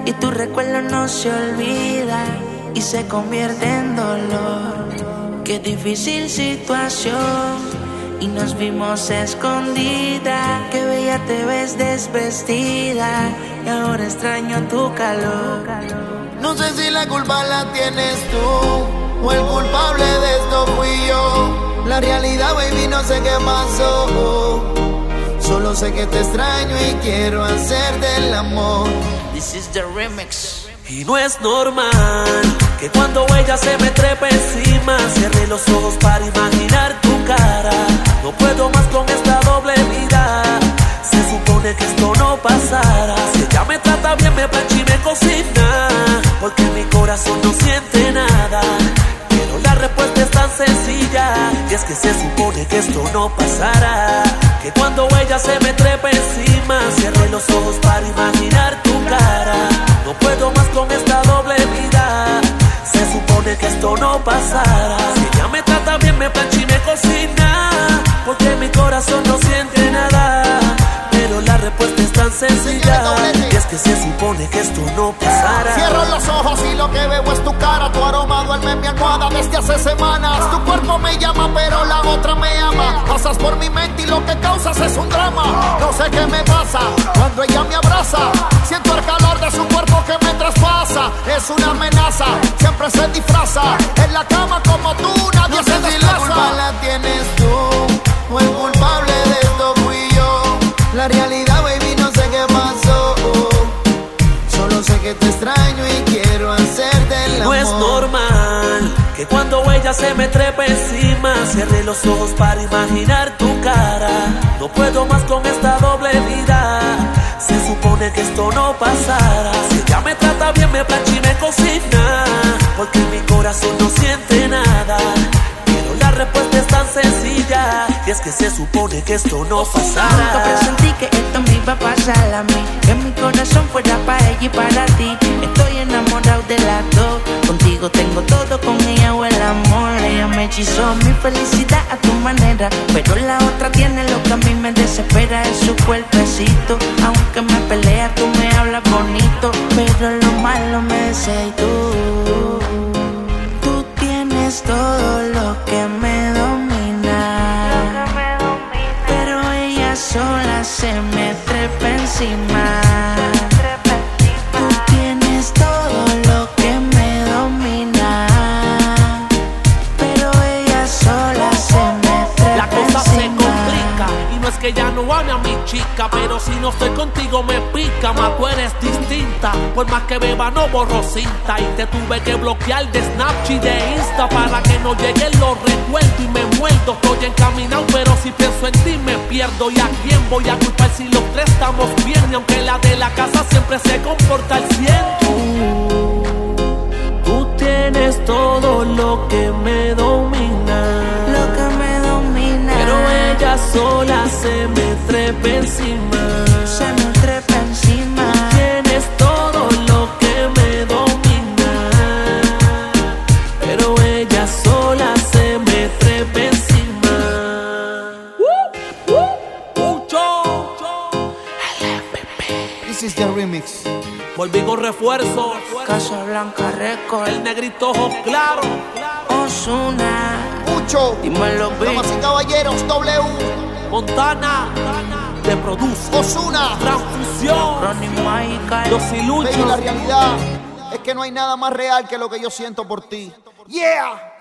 y tu recuerdo no se olvida y se convierte en dolor. Qué difícil situación y nos vimos escondidas. Qué bella te ves desvestida y ahora extraño tu calor. No sé si la culpa la tienes tú o el culpable de esto fui yo. La realidad, baby, no sé qué pasó. Solo sé que te extraño y quiero hacerte el amor. This is the remix. Y no es normal que cuando ella se me trepe encima cierre los ojos para imaginar tu cara. No puedo más con esta doble vida. Se supone que esto no pasara. Si ella me trata bien, me plancha y me cocina, porque mi corazón no siente nada. Pero la respuesta es tan sencilla, y es que se supone que esto no pasara. Que cuando ella se me trepe encima cierre los ojos para imaginar tu cara. No puedo más con esta doble vida. Se supone que esto no pasara. Si ella me trata bien, me plancha y me cocina, porque mi corazón no siente nada. Pero la respuesta es tan sencilla, y es que se supone que esto no pasara. Cierro los ojos y lo que veo es tu cara. Tu aroma duerme en mi almohada desde hace semanas. Tu cuerpo me llama pero la otra me ama. Pasas por mi mente y lo que causas es un drama. No sé qué me pasa cuando ella me abraza. Siento el calor de su cuerpo que me traspasa. Es una amenaza, siempre se disfraza. En la cama como tú nadie no se desplaza. Si la culpa la tienes tú o el culpable de esto fui yo. La realidad, baby, no sé qué pasó. Solo sé que te extraño y quiero hacerte el amor. No es normal que cuando ella se me trepe encima cierre los ojos para imaginar tu cara. No puedo más con esta doble vida. Se supone que esto no pasara. Si ella me trata bien, me plancha y me cocina, porque mi corazón no siente nada. Pero la respuesta es tan sencilla, y es que se supone que esto no pasara. Nunca presentí que esto me iba a pasar a mí, que mi corazón fuera para ella y para ti. Estoy enamorado de las dos. Contigo tengo todo, con ella o el amor. Ella me hechizó mi felicidad a tu manera, pero la otra tiene lo que a mí me desespera. Es su cuerpecito. Aunque me pelea, tú me hablas bonito, pero lo malo me deseas tú. Tú tienes todo lo que me domina, pero ella sola se me trepa encima. Tú tienes todo lo que me domina, pero ella sola se me trepa La cosa encima. se complica, y no es que ya no ame a mi chica, pero si no estoy contigo me pica, más tú eres distinta. Por más que beba no borro cinta, y te tuve que bloquear de Snapchat y de Insta para que no lleguen los recuerdos y me muerdo. Estoy encaminado, pero si pienso en ti me pierdo. ¿Y a quién voy a culpar si los tres estamos bien? Y aunque la de la casa siempre se comporta al 100. Tú tienes todo lo que me domina, Lo que me domina, pero ella sola se me trepa encima. se me trepa encima. Tienes todo lo que me domina, pero ella sola se me trepa encima. Mucho. This is the remix. Volví con refuerzo. Casablanca Record, El negrito ojos claro. Ozuna, Mucho. dímelo, Damas y Big. caballeros, W. Montana. Te produce. Ozuna. Transfusión. Ronnie Michael. Los Baby, la iluchos. realidad es que no hay nada más real que lo que yo siento por ti. Yeah.